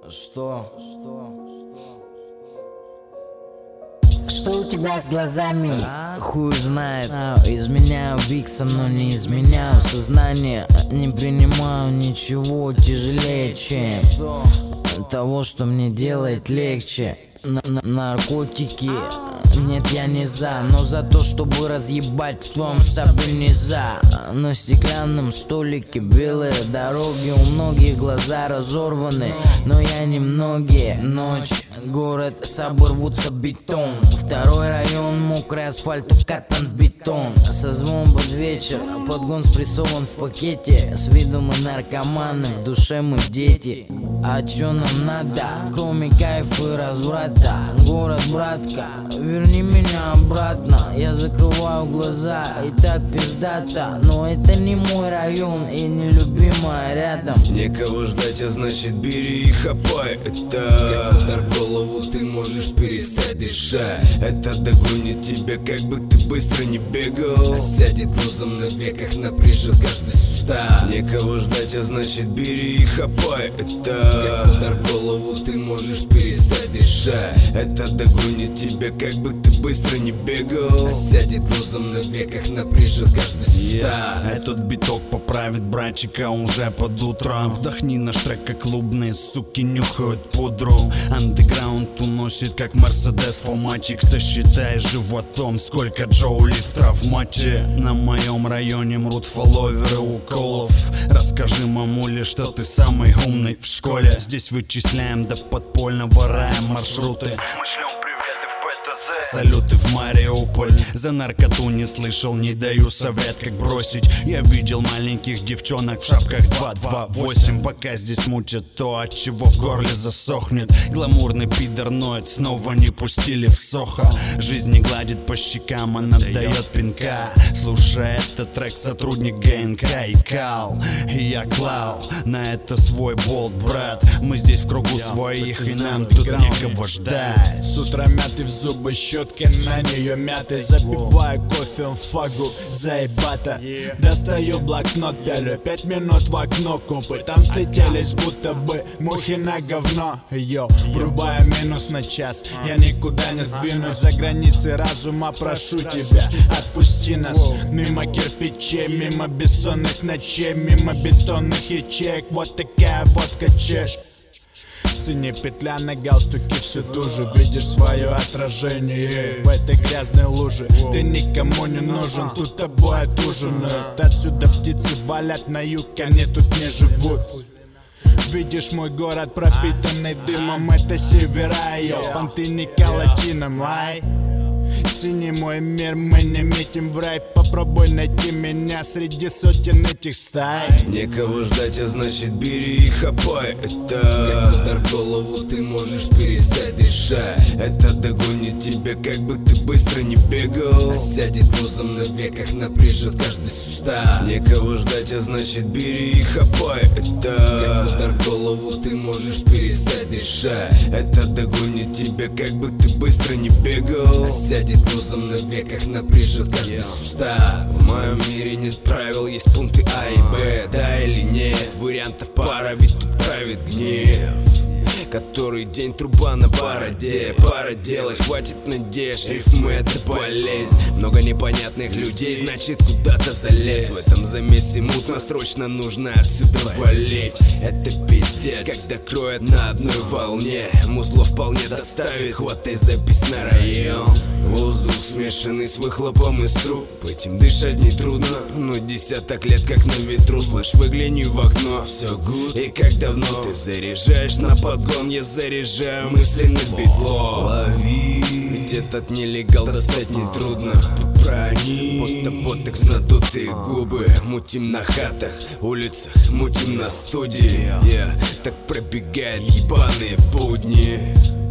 Что у тебя с глазами? Хуй знает. Изменяю виксом, но не изменяю сознание. Не принимаю ничего тяжелее, чем того, что мне делает легче. Наркотики. Нет, я не за, но за то, чтобы разъебать в твоем сабе не за. На стеклянном столике белые дороги, у многих глаза разорваны, но я не многие. Ночь, город, сабы рвутся бетон. Второй район, мокрый асфальт укатан в бетон. Созвон под вечер, подгон спрессован в пакете. С виду мы наркоманы, в душе мы дети. А чё нам надо, кроме кайфа и разврата? Город, братка, верни меня обратно. Я закрываю глаза, и так пиздата. Но это не мой район и не любимая рядом. Некого ждать, а значит бери и хапай. Это как удар в голову, ты можешь перестать дышать. Это догонит тебя, как бы ты быстро не бегал. Осядет грузом на веках, напряжет каждый сустав. Некого ждать, а значит бери и хапай. Это как удар в голову, ты можешь перестать дышать. Это догонит тебя, как бы ты быстро не бегал. Осядет грузом на веках, напряжет каждый сустав. Этот биток поправит братчика уже под утро. Вдохни наш трек, как клубные суки нюхают пудру. Андеграунд уносит, как Мерседес фоматик. Сосчитай животом, сколько джоулей в травмате. На моем районе мрут фолловеры уколов. Расскажи мамуле, что ты самый умный в школе. Здесь вычисляем до подпольного рая маршруты. Мы шлем приветы в ПТЗ, салюты в Мариуполь. За наркоту не слышал, не даю совет, как бросить. Я видел маленьких девчонок в шапках 228. Пока здесь мутят то, от чего в горле засохнет. Гламурный пидор ноет, снова не пустили в Сохо. Жизнь не гладит по щекам, она дает пинка. Слушай этот трек, сотрудник ГНК и Кал. И я клал на это свой болт, брат. Мы здесь в кругу своих, и нам тут некого ждать. С утра мяты в зубы, щетки на нее мяты. Запиваю кофе, фагу, заебато. Достаю блокнот, пялю 5 минут в окно. Купы там слетелись, будто бы мухи на говно. Йоу, врубаю минус на час. Я никуда не сдвинусь, за границы разума прошу тебя. Отпусти нас мимо кирпичей, мимо бессонных ночей, мимо бетонных ячеек. Вот такая водка чеш. Синяя петля на галстуке все туже. Видишь свое отражение в этой грязной луже. Ты никому не нужен, тут тобой отужинают. Отсюда птицы валят на юг, они тут не живут. Видишь мой город, пропитанный дымом, это севера, йо. Понты Николатином, ай. Цени мой мир, мы не метим в рай. Попробуй найти меня среди сотен этих стай. Некого ждать, а значит бери и хапай. Это как удар в голову, ты можешь перестать дышать. Это догонит тебя, как бы ты быстро не бегал. Осядет грузом на веках, напряжет каждый сустав. Некого ждать, а значит бери и хапай. Это как удар в голову, ты можешь перестать дышать. Это догонит тебя, как бы ты быстро не бегал. Осядет грузом на веках, напряжет каждый сустав. В моем мире нет правил, есть пункты А и Б. Да или нет, вариантов пара, ведь тут правит гнев. Который день труба на бороде. Пара делать, хватит надежд. Рифмы это болезнь. Много непонятных людей, значит куда-то залез. В этом замесе мутно, срочно нужно отсюда валить. Это пиздец, когда кроет на одной волне. Музло вполне доставит, хватай запись на район. Воздух смешанный с выхлопом из труб. Этим дышать не трудно, но десяток лет как на ветру. Слышь, выгляни в окно, все гуд. И как давно ты заряжаешь на подгон, я заряжаю мысленный битло. Лови, ведь этот нелегал достать нетрудно. Прони, ботокс надутые губы. Мутим на хатах, улицах, мутим на студии. Так пробегают ебаные будни.